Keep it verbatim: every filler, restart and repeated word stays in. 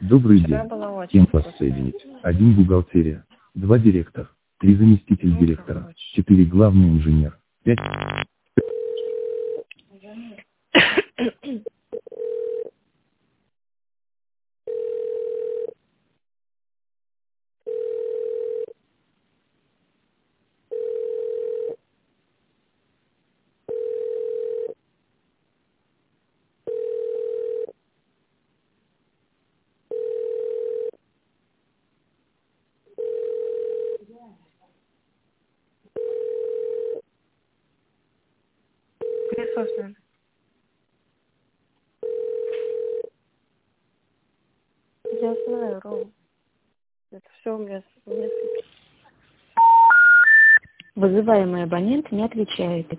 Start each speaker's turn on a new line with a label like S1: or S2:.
S1: Добрый
S2: Чтобы я
S1: день.
S2: была
S1: С кем
S2: очень
S1: вас
S2: вкусная.
S1: соединить? Один бухгалтерия, два директор, три заместитель
S2: Ну,
S1: директора,
S2: короче.
S1: четыре главный инженер, пять...
S2: Пылесос, наверное. Я знаю, Ром. Это все у меня, у меня
S3: Вызываемый абонент не отвечает.